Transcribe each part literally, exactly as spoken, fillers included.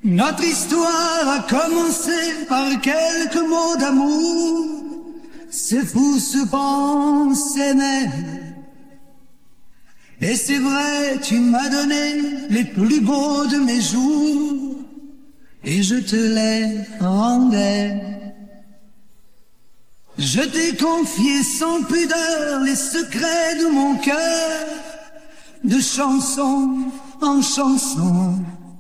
Notre histoire a commencé par quelques mots d'amour. C'est fou ce qu'on s'aimait. Et c'est vrai, tu m'as donné les plus beaux de mes jours, et je te les rendais. Je t'ai confié sans pudeur les secrets de mon cœur, de chanson en chanson.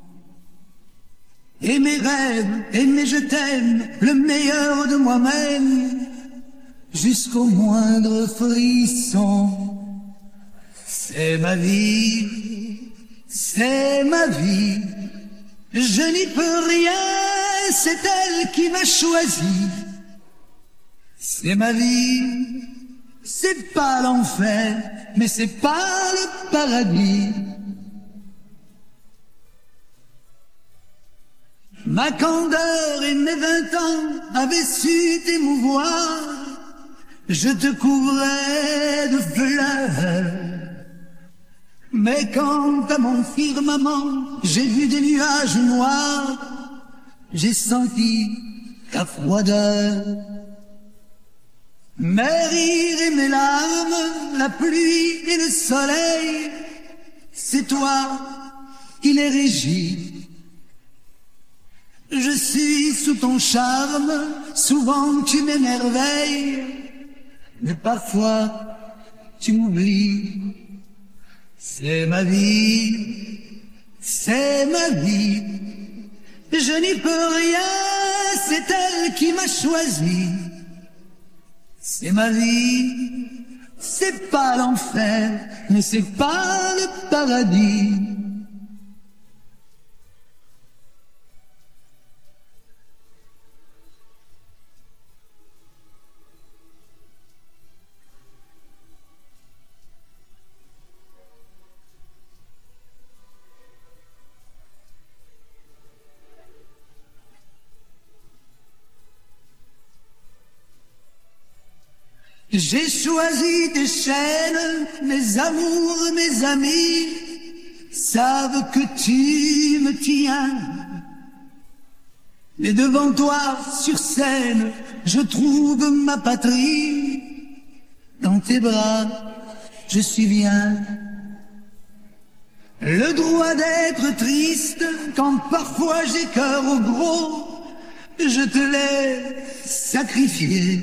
Et mes rêves, et mes je t'aime, le meilleur de moi-même, jusqu'au moindre frisson. C'est ma vie, c'est ma vie, je n'y peux rien, c'est elle qui m'a choisi. C'est ma vie, c'est pas l'enfer, mais c'est pas le paradis. Ma candeur et mes vingt ans avaient su t'émouvoir, je te couvrais de fleurs. Mais quand à mon firmament j'ai vu des nuages noirs, j'ai senti ta froideur. Mes rires et mes larmes, la pluie et le soleil, c'est toi qui les régis. Je suis sous ton charme, souvent tu m'émerveilles, mais parfois tu m'oublies. C'est ma vie, c'est ma vie, je n'y peux rien, c'est elle qui m'a choisi. C'est ma vie, c'est pas l'enfer, mais c'est pas le paradis. J'ai choisi tes chaînes, mes amours, mes amis savent que tu me tiens. Mais devant toi, sur scène, je trouve ma patrie. Dans tes bras, je suis bien. Le droit d'être triste, quand parfois j'ai cœur au gros, je te l'ai sacrifié.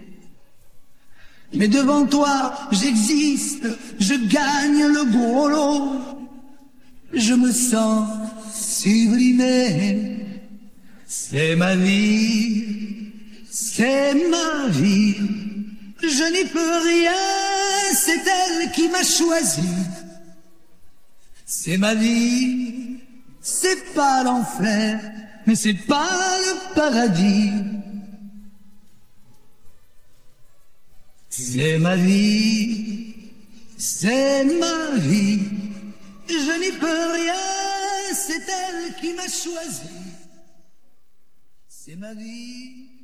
Mais devant toi, j'existe, je gagne le gros lot, je me sens sublimé. C'est ma vie, c'est ma vie, je n'y peux rien, c'est elle qui m'a choisi. C'est ma vie, c'est pas l'enfer, mais c'est pas le paradis. C'est ma vie, c'est ma vie, je n'y peux rien, c'est elle qui m'a choisi. C'est ma vie.